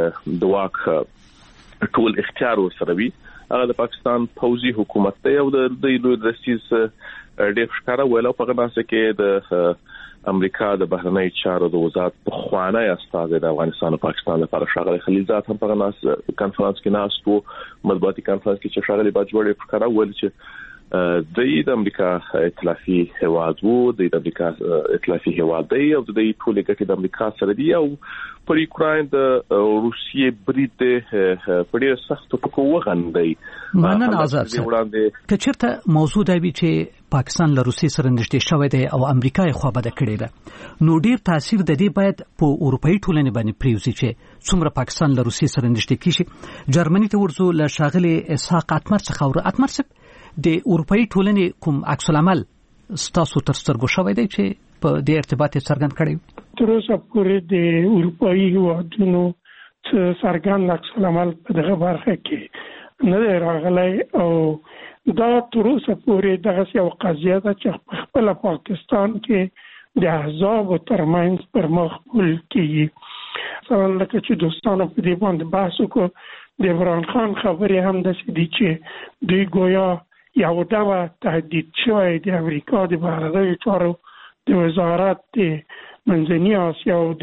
د واک ټول اختیار سره وي هغه د پاکستان پوځي حکومت ته او د لوی رئیس ډېر ښکارا ویلو په غناسه کې د امریکا د بهرنی چارو د وزارت په خوانه استاد د افغانستان او پاکستان لپاره شاغلي خلیلزاد هم په غناسه کانفرنس کې ناست وو مطبوعاتي کانفرنس کې چې شاغلي باجوړي ښکارا ویل چې د امریکا ائتلافي هواد وو د امریکا ائتلافي هواد دی او د ټول کې د امریکا سره دی او پر یوکرين د روسیې برید په ډېر سخت ټکو وغندي مننه آزاد که چیرته موضوع دی چې پاکستان له روسیې سره نږدې شوی دی او امریکا یې خوابده کړې ده نو ډیر تاثیر د دې باید په اروپאי ټولنې باندې پریوزي چې څومره پاکستان له روسیې سره نږدې کیږي جرمني ته ورزو له شاغلي اسحاق اتمر څخه اتمر د اروپאי ټولنې کوم عکس العمل ستاسو تر سترګو شوی دی چې په دې ارتباط څرګند کړی تر اوسه پورې د اروپאי هیوادونو څرګند عکس العمل په دغه برخه کې نه دی راغلی او دا تر اوسه پورې دغه یو قضیه ده چې خپل پاکستان کې د احزاب ترمنځ پر مخبول کیږي څنګه لکه چې دوستانو په دې باندې بحث وکړو د عمران خان خبرې هم د سې دي چې دوی گویا یو ډول تهدید شوی د امریکا د بهرنیو چارو د وزارت د منځني اسیا او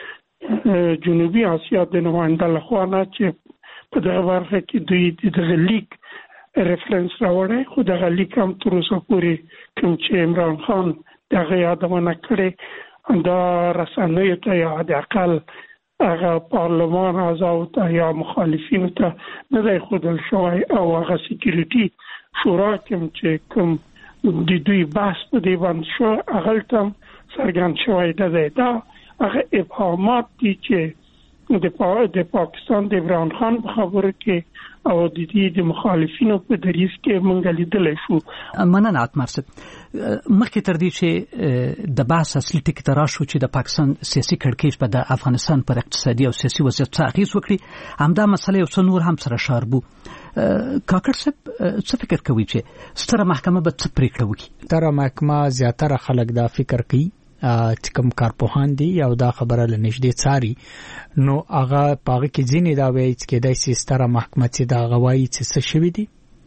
د جنوبي اسیا د نماینده لخوا نه چې په دغه برخه کې دوی د لیک ریفرنس راوړی خو دغه لیک هم تر اوسه پورې کوم چې عمران خان دغه یادونه کړې دا رسنیو ته یا د اقل هغه پارلمان اعضاو ته یا مخالفینو ته نه دی ښودل شوی او هغه سکیورټي شورا کوم د دوی بحث په دې باندې شو هغه تم څرګند شوی دی دا هغه ابهامات دي چې د پاکستان د عمران خان په خبرو کې او د دې د مخالفینو په دریځ کې مونږ لیدلی شو مننه اتمرسد مخکې تر دې چې د بحث اصلي ټکی ته راشو چې د پاکستان سیاسي کړکېچ په د افغانستان پر اقتصادي او سیاسي وضعیت څه اغېز وکړي همدا مسله یو څه نور هم سره شاربو کاکړ صاحب څه فکر کوي چې ستره محکمه به څه پریکړه وکړي ستره محکمه زیاتره خلک دا فکر کوي چې کوم کارپوهان دي او دا خبره لنږدې څاري نو هغه پاغه کې ځینې دا وایي چې د ستره محکمه چې دا غوايي چې څه شوی دي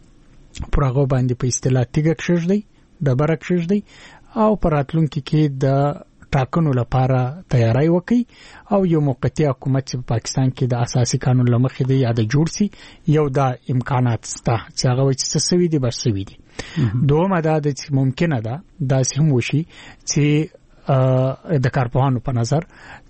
پر هغه باندې په اصطلاح تیګه کښږدي د برک کښږدي او پر راتلونکي کې د ټاکنو لپاره تیاری وکړي او یو موقتی حکومت چې په پاکستان کې د اساسي قانون لمخې دی یا د جوړ سي یو دا امکانات سته چې هغه وایي چې څه وي دي بس وي دي دوه ماده چې ممکنه ده دا سم وشي چې د کارپوهانو په نظر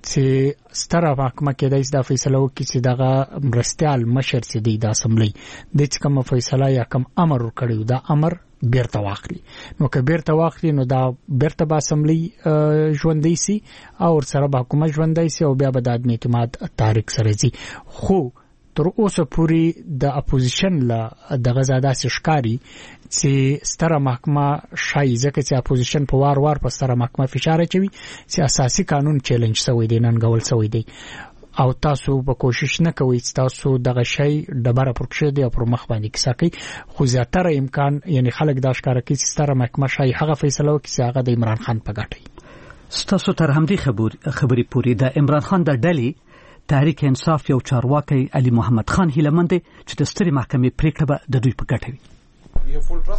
چې ستره محکمه کې د فیصله وکړي چې دغه مرستيال مشر چې د اسمبلی د کوم فیصله یا کوم امر ورکړي دا امر بیرته واخلي نو که بیرته واخلي نو دا بیرته به اسمبلی ژوندۍ سي او سره به حکومت ژوندۍ سي او بیا به د عدم اعتماد تحریک سره زی خو تر اوسه پورې د اپوزیشن له دغه زاده شکاري چې ستره محکمه شای ځکه چې اپوزیشن په وار په ستره محکمه فشار اچوي چې اساسي قانون چیلنج شوی دی ننګول شوی دی او تاسو په کوشش نه کوئ چې تاسو دغه شی ډبره پرکشه دی او پر مخ باندې کیسه کوي خو زیاتره امکان یعنی خلک دا ښکاره کوي چې ستره محکمه شای هغه فیصله وکړي چې هغه د عمران خان په ګټه ستاسو تر همدې خبرې پوری د عمران خان د ډلې تحریک انصاف یو چارواکي علي محمد خان هیلمند چې د ستري محکمې پریکړه به د دوی په ګټه وي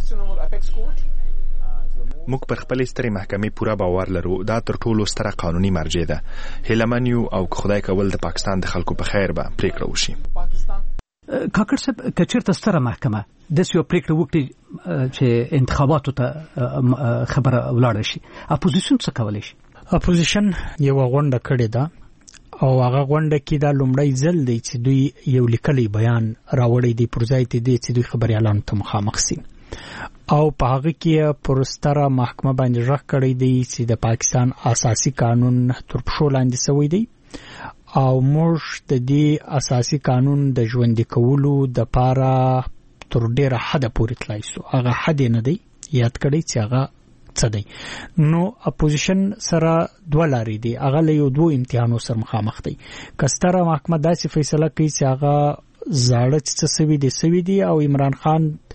موږ پر خپل ستري محکمې پوره باور لرو دا تر ټولو ستره قانوني مرجع ده هیلمنیو او خدای کول د پاکستان د خلکو په خیر به پریکړه وشي کاکړ صاحب کچیرته ستره محکمه د یو پریکړه وکړي چې انتخاباتو ته خبره ولاړ شي اپوزیشن څه کولای شي اپوزیشن یو غونډه کړې ده او هغه غونډه کې دا لومړی ځل دی چې دوی یو لیکلي بیان راوړی دی پر ځای ته دی چې دوی خبري اعلان ته مخامخ سي او په هغه کې پرستره محکمه باندې ژغ کړی دی چې د پاکستان اساسي قانون تر پښو لاندې شوی دی او موږ د دې اساسي قانون د ژوند کولو د پاره تر ډیره حد پورې تلای شو هغه حد نه دی یاد کړی چې هغه څه دی نو اپوزیشن سره دوه لارې دي هغه له یو دوه امتحانو سره مخامخ دي کستره محکمه داسې فیصله کوي چې هغه زاړه څه سوي دي او عمران خان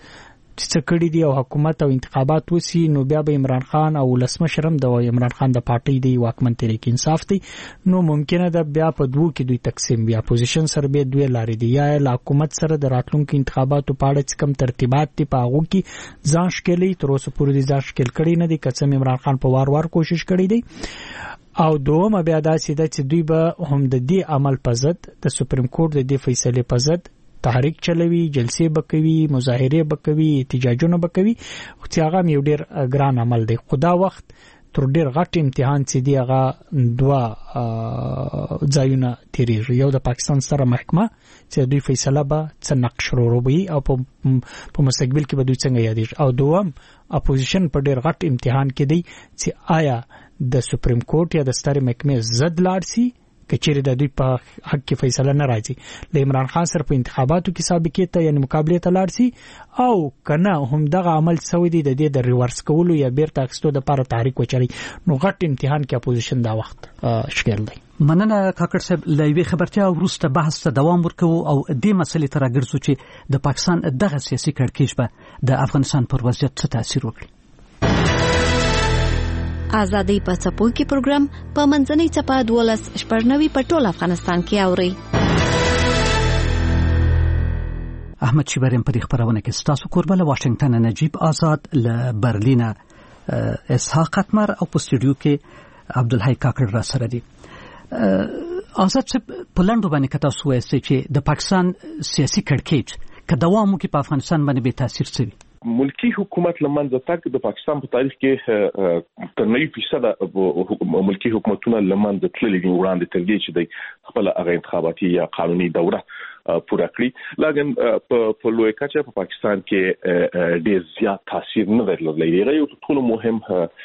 څه کړی دی او حکومت او انتخابات وسی نو بیا به عمران خان او ولسمشرم د عمران خان د پارټي دی واکمن تحریک انصاف دی نو ممکنه ده بیا په دوه کې دوی تقسیم بیا اپوزیشن سره به دوی لاري دی یا حکومت سره د راتلونکو انتخاباتو په اړه کم ترتیبات دی په هغه کې ځان شکلي تر اوسه پورې دي ځان شکل کړی نه دی کڅم عمران خان په وار کوشش کړی دی او دومره بیا داسې ده چې دوی به هم د دې عمل په ضد د سپریم کورټ د دې فیصله په ضد تحریک چلوي جلسې بکوي مظاهره بکوي احتجاجونه بکوي خو چې هغه یو ډیر ګران عمل دی خدا وخت تر ډیر غټ امتحان چې دی هغه دوا ځایونه تیریږي یو د پاکستان سره محکمه چې دوی فیصله به څه نقش وروبي او په مستقبل کې به دوی څنګه یادېږي او دوم اپوزیشن په ډیر غټ امتحان کې دی چې آیا د سپریم کورټ یا د ستر محکمې ضد لاړ شي کچېره د دوی په حق کې فیصله نه راځي د عمران خان سره په انتخاباتو کې سابقې ته یعنی مقابله ته لاړ شي او کنه هم دغه عمل سوي دی د دې د ریورس کولو یا بیرته اخستو د لپاره تحریک وچړي نو غټ امتحان کې اپوزیشن دا وخت شکل دی مننه کاکړ صاحب لوي خبرتیا وروسته بحث ته دوام ورکوي او دې مسلې ته راګرځو چې د پاکستان دغه سیاسي کړکېچ به د افغانستان پر وضعیت څه تاثیر وکړي آزادۍ په څپو کې پروګرام په منځنۍ چپه 12 په ټول افغانستان کې اوري احمد شیبریم په خبرونه کې ستاسو کوربه له واشنگټن نجیب آزاد له برلین اسحاق اتمر او په سټوډیو کې عبدالحی کاکړ را سره دي آزاد چې په لاندو باندې کتا سوې چې د پاکستان سیاسي کړکېچ که دوام وکړي په افغانستان باندې به تاثیر څه ملکی حکومت لمنځه تک د پاکستان په تاریخ کې تر 90% ملکی حکومتونه لمنځه تللي دي وړاندې تر دې چې د خپل هغه انتخاباتي یا قانوني دوره پوره کړی لکه په لوی کچه په پاکستان کې ډېر زیات تاثیر نه درلودلی دی یو ټول مهم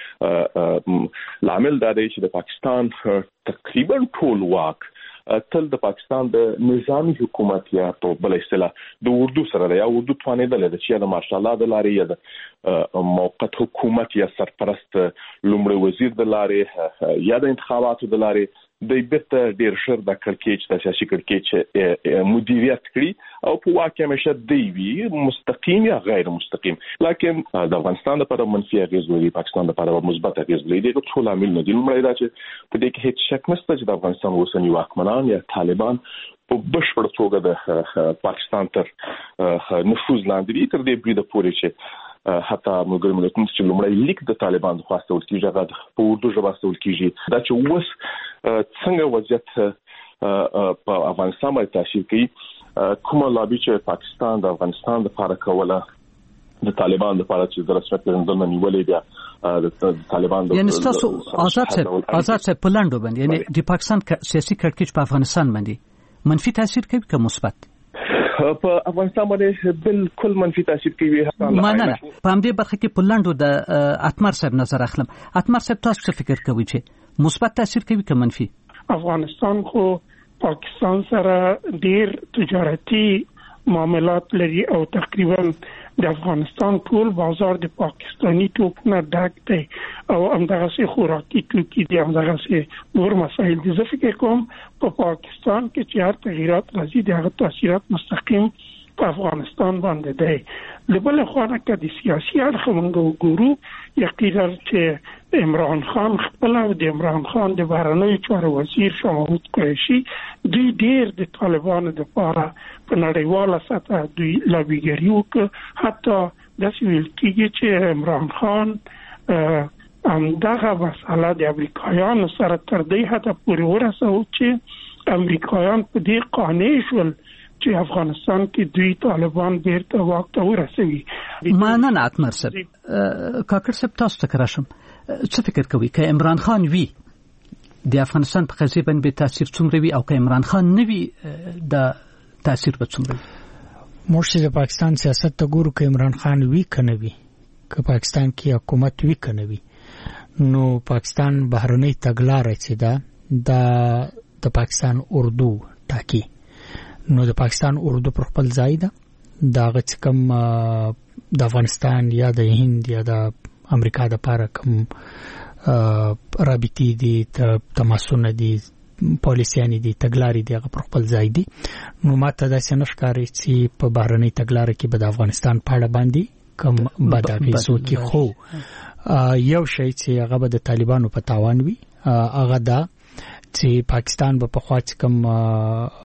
لامل دا دی چې د پاکستان تقریبا ټول واک تل د پاکستان د نظامی حکومت یا په بل اصطلاح د اردو سره یا اردو توانیدل د چې د ماشالله د لارې یا د موقت حکومت یا سرپرست لومړی وزیر د لارې یا د انتخاباتو د لارې د بیرته ډیر شر د کړکېچ د سیاسي کړکېچ مدیریت کړي او په واقع مشه دی وی مستقیم یا غیر مستقیم لکه د افغانستان لپاره منفي اغیز لري پاکستان لپاره مثبت اغیز لري د ټول عامل نه دی لمړی دا چې په دې کې هیڅ شک نشته چې د افغانستان اوسنی واکمنان یا طالبان په بشپړ توګه د پاکستان تر نفوذ لاندې دي تر دې بریده پورې چې حتی موږ ملتونو چې لومړی لیک د طالبان د خواستول کیږي هغه په اردو ژبه استول کیږي دا چې اوس څنګه وضعیت په افغانستان باندې تاثیر کوي کومه لابي چې پاکستان د افغانستان لپاره کوله د طالبان لپاره چې د رسمیت پېژندنه نیولې بیا د طالبان د یعنی تاسو آزاد په لاندو باندې یعنی د پاکستان سیاسي کړکېچ په افغانستان باندې منفي تاثیر کوي که مثبت په افغانستان باندې بالکل منفي تاثیر کوي مننه په همدې برخه کې په لاندو د اتمر صاحب نظر اخلم اتمر صاحب تاسو څه فکر کوئ چې مثبت تاثیر کوي که منفي افغانستان خو پاکستان سره ډیر تجارتي معاملات لري او تقریبا د افغانستان ټول بازار د پاکستانی توکونو ډک دی او همدغه سي خوراکي توکي دي همدغه سي نور مسایل دي زه فکر کوم په پاکستان کې چې هر تغیرات راځي دغه تاثیرات مستقیم په افغانستان باندې دی لبل خوانه کې د سیاسي اړخ موږ ګورو یقینا چې عمران خان خپل او د عمران خان د بهرنیو چارو وزیر شاه محمود قریشي دوی ډیر د طالبانو د لپاره په نړیواله سطح دوی لابیګری وکړه حتی د سویل کېږي چې عمران خان دغه مسله د امریکایانو سره تر دې حتی پورې ورسوي چې امریکایان په دې قانع شول چې افغانستان کې دوی طالبان بیرته واک ته ورسوي مننه اتمر صاحب کاکړ صاحب تاسو ته راشم څه فکر کوي که عمران خان وی د افغانستان په قضیه باندې تاثیر څومره وي او که عمران خان نه وي د تاثیر به څومره مرشد د پاکستان سیاست ته ګورو که عمران خان وی کنه وي که پاکستان کې حکومت وی کنه وي نو پاکستان بهرنۍ تګلارې چې دا د پاکستان اردو ټاکي نو د پاکستان اردو پر خپل ځای ده دا غڅ کم د افغانستان یا د هند یا د امریکا د لپاره کوم رابطې دي تماسونه دي پالیسيانې دي تګلارې دي هغه پر خپل ځای دي نو ماته دا څنګه ښکاري چې په بهرنۍ تګلارې کې به د افغانستان په اړه باندې کم بداغیزو کې خو یو شی چې هغه به د طالبانو په تاوان وي هغه دا چې پاکستان په خوا کم